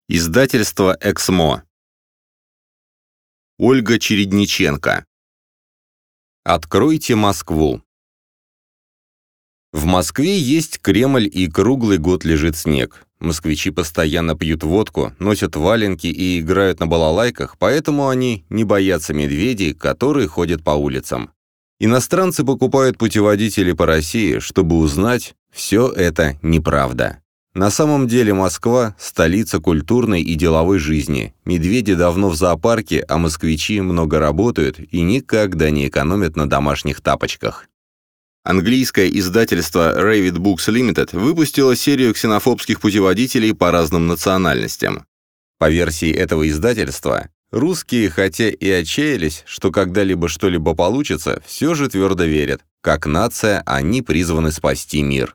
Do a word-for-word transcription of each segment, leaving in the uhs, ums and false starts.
Издательство «Эксмо». Ольга Чередниченко. Откройте Москву. В Москве есть Кремль, и круглый год лежит снег. Москвичи постоянно пьют водку, носят валенки и играют на балалайках, поэтому они не боятся медведей, которые ходят по улицам. Иностранцы покупают путеводители по России, чтобы узнать, все это неправда. На самом деле Москва – столица культурной и деловой жизни. Медведи давно в зоопарке, а москвичи много работают и никогда не экономят на домашних тапочках. Английское издательство Ravid Books Limited выпустило серию ксенофобских путеводителей по разным национальностям. По версии этого издательства, русские, хотя и отчаялись, что когда-либо что-либо получится, все же твердо верят, как нация они призваны спасти мир.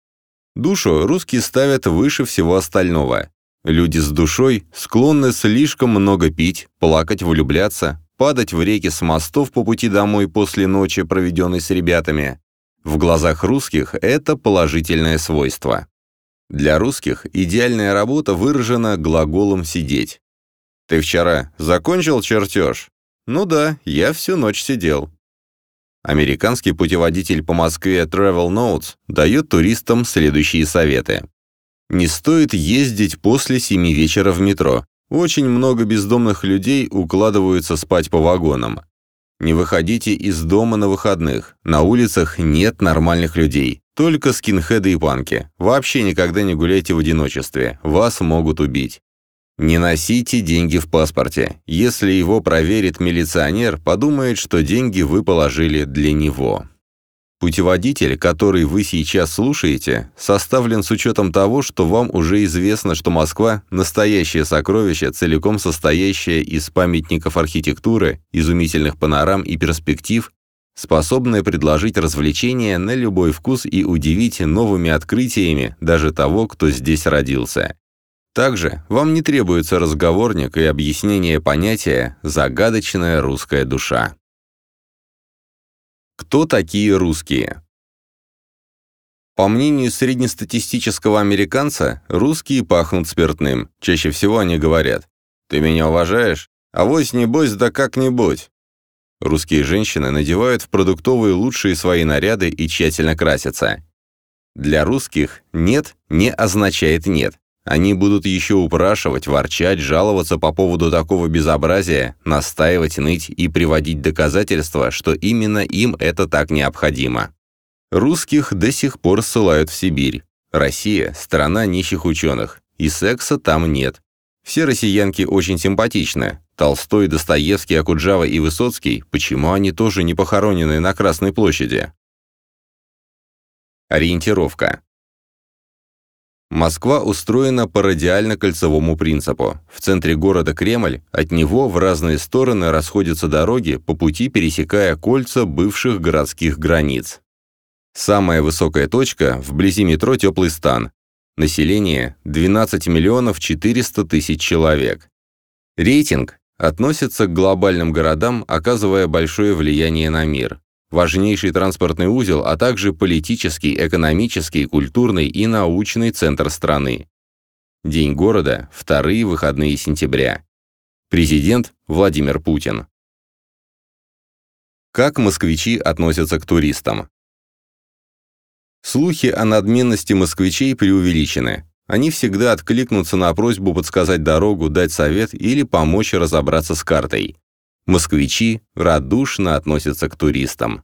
Душу русские ставят выше всего остального. Люди с душой склонны слишком много пить, плакать, влюбляться, падать в реки с мостов по пути домой после ночи, проведенной с ребятами. В глазах русских это положительное свойство. Для русских идеальная работа выражена глаголом «сидеть». «Ты вчера закончил чертеж?» «Ну да, я всю ночь сидел». Американский путеводитель по Москве Travel Notes дает туристам следующие советы. Не стоит ездить после семи вечера в метро. Очень много бездомных людей укладываются спать по вагонам. Не выходите из дома на выходных. На улицах нет нормальных людей. Только скинхеды и панки. Вообще никогда не гуляйте в одиночестве. Вас могут убить. Не носите деньги в паспорте. Если его проверит милиционер, подумает, что деньги вы положили для него. Путеводитель, который вы сейчас слушаете, составлен с учетом того, что вам уже известно, что Москва – настоящее сокровище, целиком состоящее из памятников архитектуры, изумительных панорам и перспектив, способное предложить развлечения на любой вкус и удивить новыми открытиями даже того, кто здесь родился. Также вам не требуется разговорник и объяснение понятия «загадочная русская душа». Кто такие русские? По мнению среднестатистического американца, русские пахнут спиртным. Чаще всего они говорят: «Ты меня уважаешь? Авось небось да как-нибудь». Русские женщины надевают в продуктовые лучшие свои наряды и тщательно красятся. Для русских «нет» не означает «нет». Они будут еще упрашивать, ворчать, жаловаться по поводу такого безобразия, настаивать, ныть и приводить доказательства, что именно им это так необходимо. Русских до сих пор ссылают в Сибирь. Россия – страна нищих ученых, и секса там нет. Все россиянки очень симпатичны. Толстой, Достоевский, Окуджава и Высоцкий, почему они тоже не похоронены на Красной площади? Ориентировка. Москва устроена по радиально-кольцевому принципу. В центре города Кремль, от него в разные стороны расходятся дороги, по пути пересекая кольца бывших городских границ. Самая высокая точка вблизи метро Теплый Стан. Население двенадцать миллионов четыреста тысяч человек. Рейтинг относится к глобальным городам, оказывая большое влияние на мир. Важнейший транспортный узел, а также политический, экономический, культурный и научный центр страны. День города – вторые выходные сентября. Президент Владимир Путин. Как москвичи относятся к туристам? Слухи о надменности москвичей преувеличены. Они всегда откликнутся на просьбу подсказать дорогу, дать совет или помочь разобраться с картой. Москвичи радушно относятся к туристам.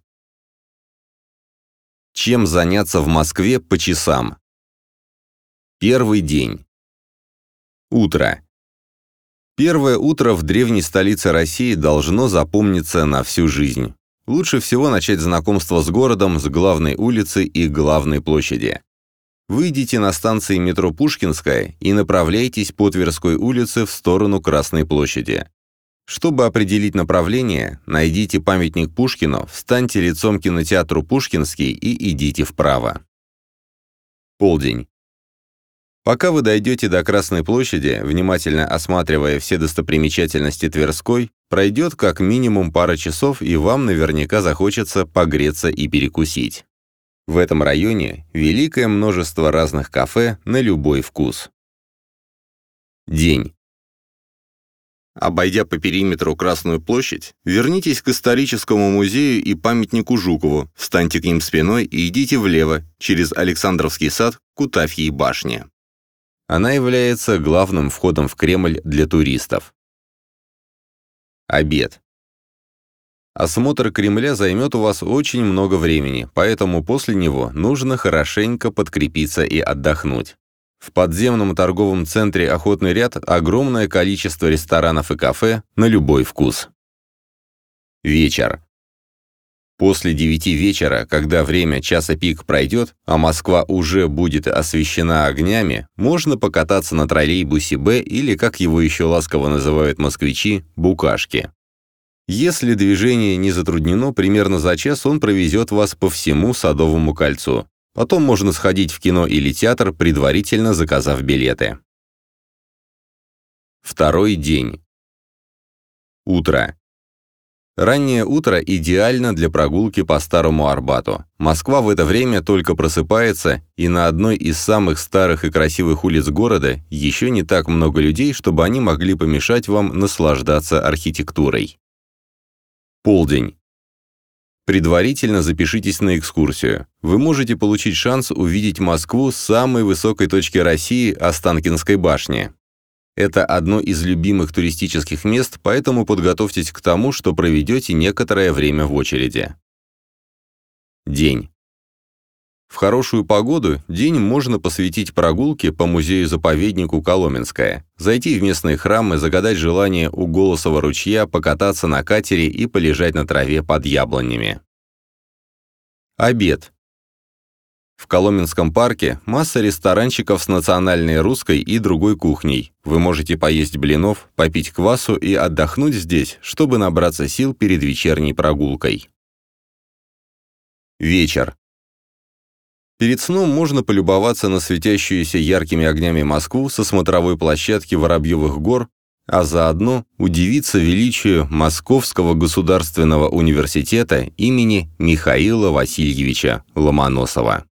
Чем заняться в Москве по часам? Первый день. Утро. Первое утро в древней столице России должно запомниться на всю жизнь. Лучше всего начать знакомство с городом с главной улицы и главной площади. Выйдите на станции метро Пушкинская и направляйтесь по Тверской улице в сторону Красной площади. Чтобы определить направление, найдите памятник Пушкину, встаньте лицом к кинотеатру Пушкинский и идите вправо. Полдень. Пока вы дойдете до Красной площади, внимательно осматривая все достопримечательности Тверской, пройдет как минимум пара часов, и вам наверняка захочется погреться и перекусить. В этом районе великое множество разных кафе на любой вкус. День. Обойдя по периметру Красную площадь, вернитесь к историческому музею и памятнику Жукову, встаньте к ним спиной и идите влево, через Александровский сад к Утафьей башне. Она является главным входом в Кремль для туристов. Обед. Осмотр Кремля займет у вас очень много времени, поэтому после него нужно хорошенько подкрепиться и отдохнуть. В подземном торговом центре «Охотный ряд» огромное количество ресторанов и кафе на любой вкус. Вечер. После девяти вечера, когда время часа пик пройдет, а Москва уже будет освещена огнями, можно покататься на троллейбусе «Б» или, как его еще ласково называют москвичи, «Букашки». Если движение не затруднено, примерно за час он провезет вас по всему Садовому кольцу. Потом можно сходить в кино или театр, предварительно заказав билеты. Второй день. Утро. Раннее утро идеально для прогулки по Старому Арбату. Москва в это время только просыпается, и на одной из самых старых и красивых улиц города еще не так много людей, чтобы они могли помешать вам наслаждаться архитектурой. Полдень. Предварительно запишитесь на экскурсию. Вы можете получить шанс увидеть Москву с самой высокой точки России, Останкинской башни. Это одно из любимых туристических мест, поэтому подготовьтесь к тому, что проведете некоторое время в очереди. День. В хорошую погоду день можно посвятить прогулке по музею-заповеднику Коломенское, зайти в местные храмы, загадать желание у Голосова ручья, покататься на катере и полежать на траве под яблонями. Обед. В Коломенском парке масса ресторанчиков с национальной русской и другой кухней. Вы можете поесть блинов, попить квасу и отдохнуть здесь, чтобы набраться сил перед вечерней прогулкой. Вечер. Перед сном можно полюбоваться на светящуюся яркими огнями Москву со смотровой площадки Воробьевых гор, а заодно удивиться величию Московского государственного университета имени Михаила Васильевича Ломоносова.